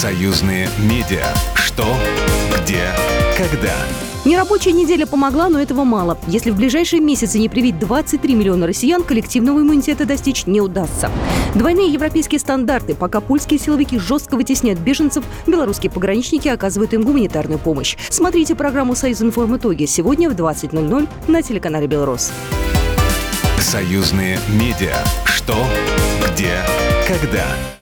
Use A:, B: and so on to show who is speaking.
A: Союзные медиа. Что, где, когда.
B: Нерабочая неделя помогла, но этого мало. Если в ближайшие месяцы не привить 23 миллиона россиян, коллективного иммунитета достичь не удастся. Двойные европейские стандарты. Пока польские силовики жестко вытесняют беженцев, белорусские пограничники оказывают им гуманитарную помощь. Смотрите программу «Союзинформ. Итоги» сегодня в 20:00 на телеканале «Белрос».
A: Союзные медиа. Что, где, когда.